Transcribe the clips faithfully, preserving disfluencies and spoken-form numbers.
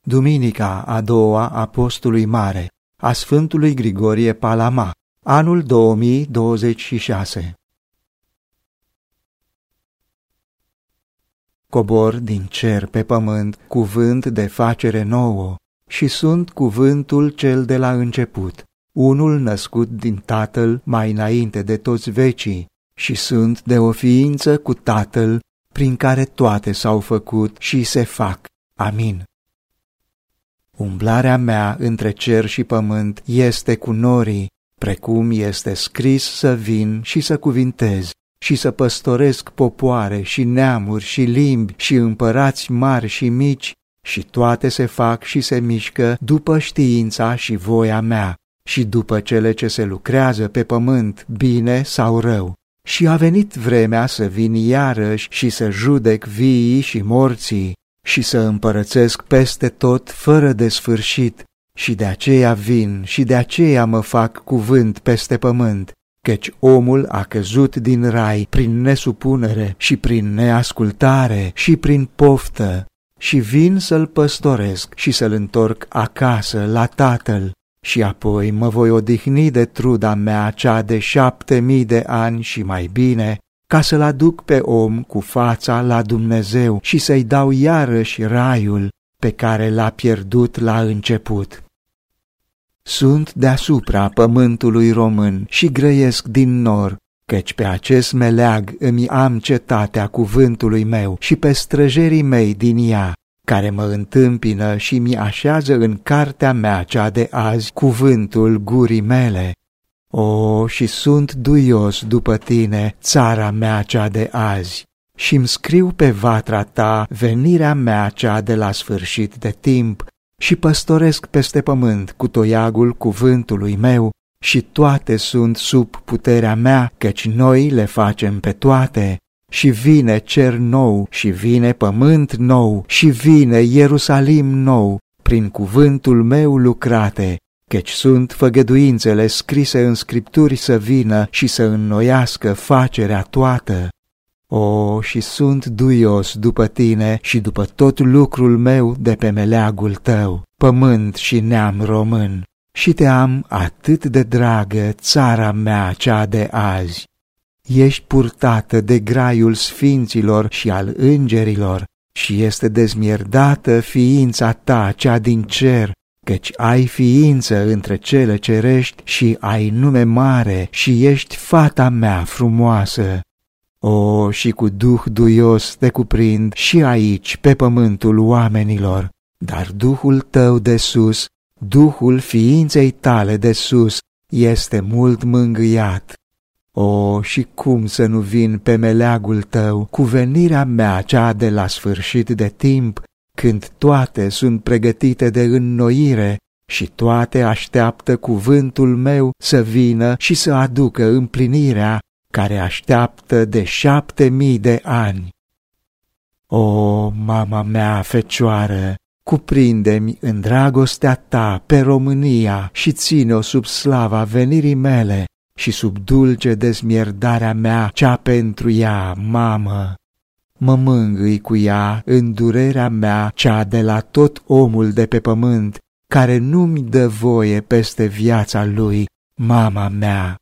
Duminica a doua a postului mare a Sfântului Grigorie Palama, anul două mii douăzeci și șase. Cobor din cer pe pământ cuvânt de facere nouă și sunt cuvântul cel de la început, unul născut din Tatăl mai înainte de toți vecii, și sunt de o ființă cu Tatăl, prin care toate s-au făcut și se fac. Amin. Umblarea mea între cer și pământ este cu norii, precum este scris să vin și să cuvintez și să păstoresc popoare și neamuri și limbi și împărați mari și mici, și toate se fac și se mișcă după știința și voia mea și după cele ce se lucrează pe pământ, bine sau rău. Și a venit vremea să vin iarăși și să judec viii și morții și să împărățesc peste tot fără de sfârșit, și de aceea vin și de aceea mă fac cuvânt peste pământ, căci omul a căzut din rai prin nesupunere și prin neascultare și prin poftă, și vin să-l păstoresc și să-l întorc acasă la tatăl, și apoi mă voi odihni de truda mea cea de șapte mii de ani și mai bine, ca să-l aduc pe om cu fața la Dumnezeu și să-i dau iarăși raiul pe care l-a pierdut la început. Sunt deasupra pământului român și grăiesc din nor, căci pe acest meleag îmi am cetatea cuvântului meu și pe străjerii mei din ea, care mă întâmpină și mi așează în cartea mea cea de azi cuvântul gurii mele. O, și sunt duios după tine, țara mea cea de azi, și-mi scriu pe vatra ta venirea mea cea de la sfârșit de timp, și păstoresc peste pământ cu toiagul cuvântului meu, și toate sunt sub puterea mea, căci noi le facem pe toate. Și vine cer nou, și vine pământ nou, și vine Ierusalim nou, prin cuvântul meu lucrate, căci sunt făgăduințele scrise în Scripturi să vină și să înnoiască facerea toată. O, și sunt duios după tine și după tot lucrul meu de pe meleagul tău, pământ și neam român, și te am atât de dragă, țara mea cea de azi. Ești purtată de graiul sfinților și al îngerilor și este dezmierdată ființa ta cea din cer, căci ai ființă între cele cerești și ai nume mare și ești fata mea frumoasă. O, și cu duh duios te cuprind și aici pe pământul oamenilor, dar duhul tău de sus, duhul ființei tale de sus, este mult mângâiat. O, și cum să nu vin pe meleagul tău cu venirea mea cea de la sfârșit de timp, când toate sunt pregătite de înnoire și toate așteaptă cuvântul meu să vină și să aducă împlinirea care așteaptă de șapte mii de ani. O, mama mea fecioară, cuprinde-mi în dragostea ta pe România și ține-o sub slava venirii mele și sub dulce dezmierdarea mea cea pentru ea, mamă. Mă mângâi cu ea în durerea mea cea de la tot omul de pe pământ, care nu-mi dă voie peste viața lui, mama mea.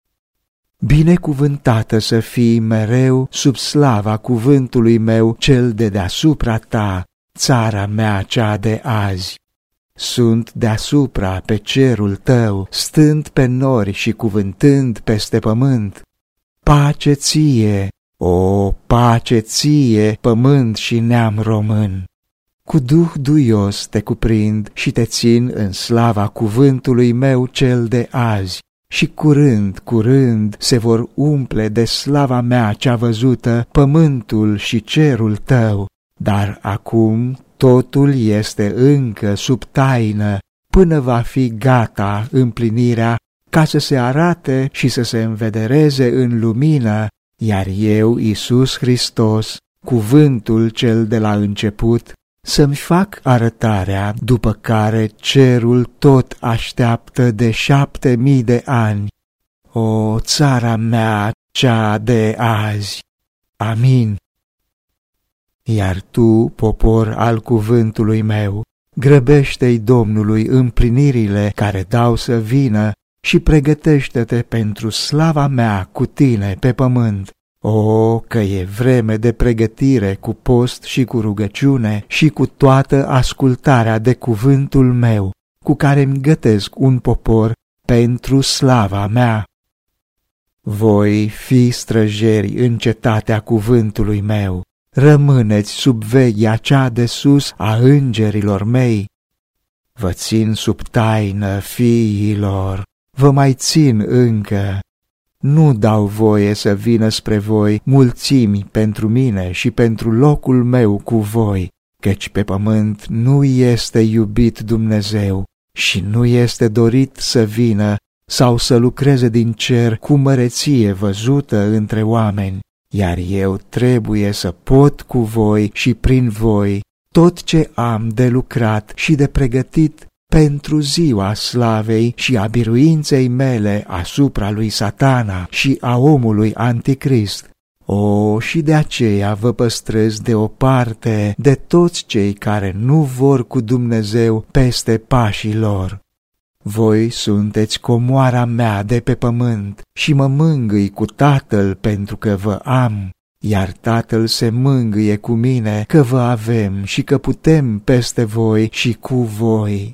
Binecuvântată să fii mereu sub slava cuvântului meu cel de deasupra ta, țara mea cea de azi. Sunt deasupra pe cerul tău, stând pe nori și cuvântând peste pământ. Pace ție, o, pace ție, pământ și neam român! Cu duh duios te cuprind și te țin în slava cuvântului meu cel de azi, și curând, curând se vor umple de slava mea cea văzută pământul și cerul tău, dar acum totul este încă sub taină, până va fi gata împlinirea, ca să se arate și să se învedereze în lumină, iar eu, Iisus Hristos, cuvântul cel de la început, să-mi fac arătarea după care cerul tot așteaptă de șapte mii de ani. O, țara mea cea de azi! Amin. Iar tu, popor al cuvântului meu, grăbește-i Domnului împlinirile care dau să vină și pregătește-te pentru slava mea cu tine pe pământ. O, că e vreme de pregătire cu post și cu rugăciune și cu toată ascultarea de cuvântul meu, cu care îmi gătesc un popor pentru slava mea. Voi fi străjeri în cetatea cuvântului meu, rămâneți sub veghea cea de sus a îngerilor mei. Vă țin sub taină, fiilor, vă mai țin încă. Nu dau voie să vină spre voi mulțimi pentru mine și pentru locul meu cu voi, căci pe pământ nu este iubit Dumnezeu și nu este dorit să vină sau să lucreze din cer cu măreție văzută între oameni, iar eu trebuie să pot cu voi și prin voi tot ce am de lucrat și de pregătit pentru ziua slavei și a biruinței mele asupra lui Satana și a omului anticrist. O, și de aceea vă păstrez deoparte de toți cei care nu vor cu Dumnezeu peste pașii lor. Voi sunteți comoara mea de pe pământ și mă mângâi cu Tatăl pentru că vă am, iar Tatăl se mângâie cu mine că vă avem și că putem peste voi și cu voi.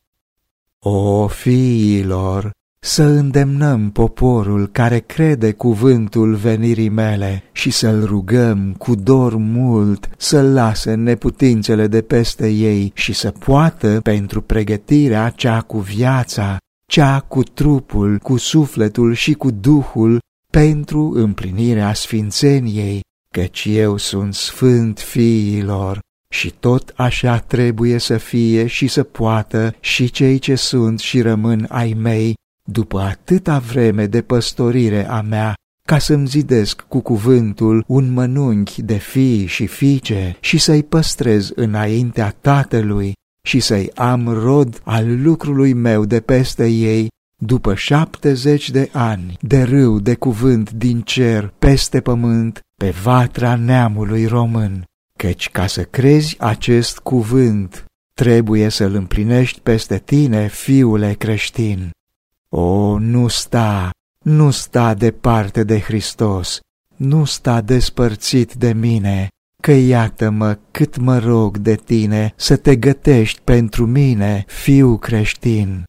O, fiilor, să îndemnăm poporul care crede cuvântul venirii mele și să-l rugăm cu dor mult să lase neputințele de peste ei și să poată pentru pregătirea cea cu viața, cea cu trupul, cu sufletul și cu duhul, pentru împlinirea sfințeniei, căci eu sunt sfânt, fiilor, și tot așa trebuie să fie și să poată și cei ce sunt și rămân ai mei, după atâta vreme de păstorire a mea, ca să-mi zidesc cu cuvântul un mănunchi de fii și fiice și să-i păstrez înaintea Tatălui și să-i am rod al lucrului meu de peste ei, după șaptezeci de ani de râu de cuvânt din cer peste pământ, pe vatra neamului român. Căci ca să crezi acest cuvânt, trebuie să-l împlinești peste tine, fiule creștin. O, nu sta, nu sta departe de Hristos, nu sta despărțit de mine, că iată-mă cât mă rog de tine să te gătești pentru mine, fiu creștin.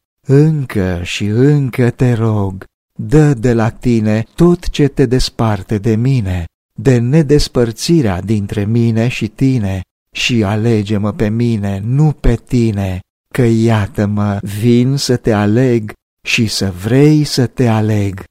Încă și încă te rog, dă de la tine tot ce te desparte de mine, de nedespărțirea dintre mine și tine, și alege-mă pe mine, nu pe tine, că iată-mă, vin să te aleg și să vrei să te aleg.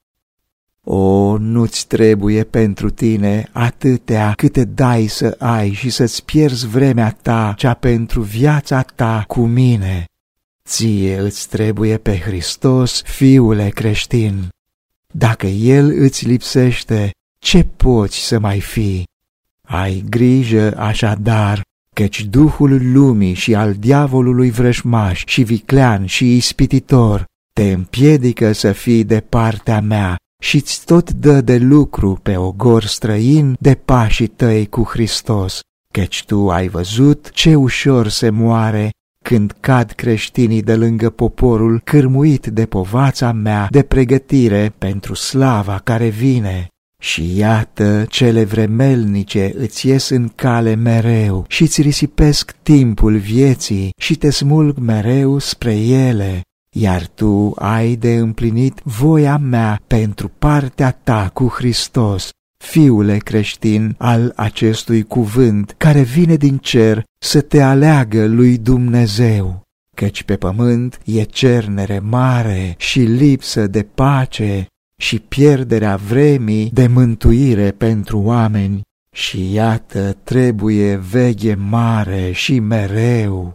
O, nu-ți trebuie pentru tine atâtea câte dai să ai și să-ți pierzi vremea ta, cea pentru viața ta cu mine. Ție îți trebuie pe Hristos, fiule creștin. Dacă El îți lipsește, ce poți să mai fi? Ai grijă așadar, căci duhul lumii și al diavolului vrăjmaș și viclean și ispititor te împiedică să fii de partea mea și-ți tot dă de lucru pe ogor străin de pașii tăi cu Hristos, căci tu ai văzut ce ușor se moare când cad creștinii de lângă poporul cârmuit de povața mea de pregătire pentru slava care vine. Și iată, cele vremelnice îți ies în cale mereu și-ți risipesc timpul vieții și te smulg mereu spre ele, iar tu ai de împlinit voia mea pentru partea ta cu Hristos, fiule creștin al acestui cuvânt care vine din cer să te aleagă lui Dumnezeu, căci pe pământ e cernere mare și lipsă de pace și pierderea vremii de mântuire pentru oameni, și iată trebuie veghe mare și mereu.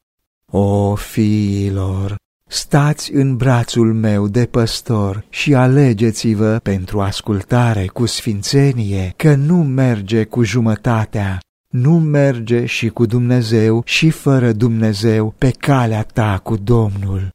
O, fiilor, stați în brațul meu de păstor și alegeți-vă pentru ascultare cu sfințenie, că nu merge cu jumătatea, nu merge și cu Dumnezeu și fără Dumnezeu pe calea ta cu Domnul.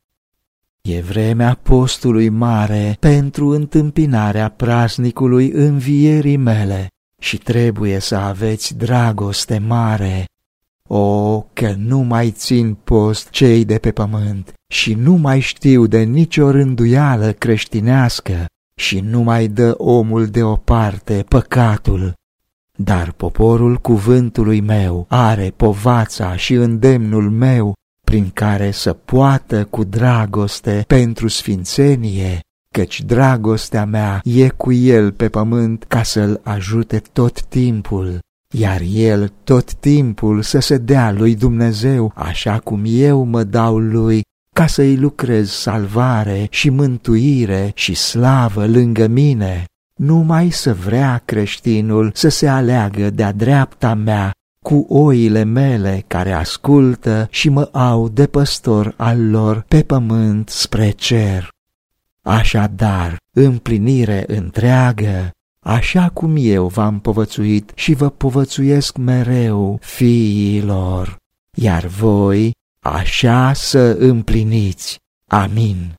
E vremea postului mare pentru întâmpinarea praznicului învierii mele și trebuie să aveți dragoste mare. O, că nu mai țin post cei de pe pământ și nu mai știu de nicio rânduială creștinească și nu mai dă omul deoparte păcatul. Dar poporul cuvântului meu are povața și îndemnul meu, prin care să poată cu dragoste pentru sfințenie, căci dragostea mea e cu el pe pământ ca să-l ajute tot timpul, iar el tot timpul să se dea lui Dumnezeu, așa cum eu mă dau lui, ca să-i lucrez salvare și mântuire și slavă lângă mine. Numai să vrea creștinul să se aleagă de-a dreapta mea cu oile mele care ascultă și mă au de păstor al lor pe pământ spre cer. Așadar, împlinire întreagă, așa cum eu v-am povățuit și vă povățuiesc mereu, fiilor, iar voi așa să împliniți. Amin.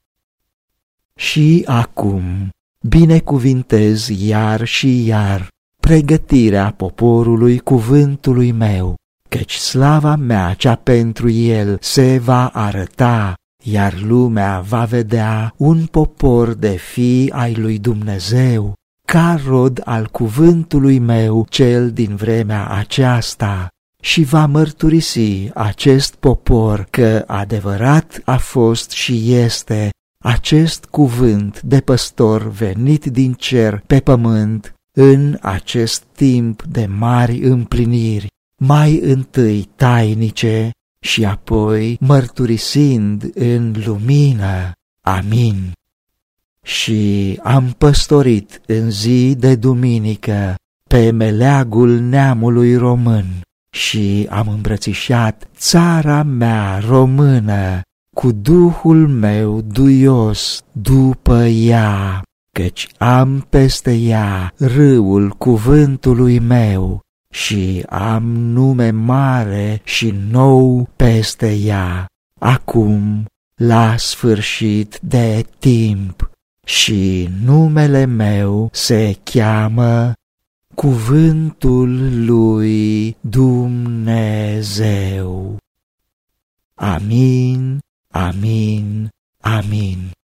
Și acum binecuvintez iar și iar pregătirea poporului cuvântului meu, căci slava mea cea pentru el se va arăta, iar lumea va vedea un popor de fii ai lui Dumnezeu, ca rod al cuvântului meu cel din vremea aceasta, și va mărturisi acest popor că adevărat a fost și este acest cuvânt de păstor venit din cer pe pământ în acest timp de mari împliniri, mai întâi tainice și apoi mărturisind în lumină. Amin. Și am păstorit în zi de duminică pe meleagul neamului român și am îmbrățișat țara mea română cu Duhul meu duios după ea, căci am peste ea râul cuvântului meu și am nume mare și nou peste ea, acum la sfârșit de timp, și numele meu se cheamă Cuvântul lui Dumnezeu. Amin, amin, amin.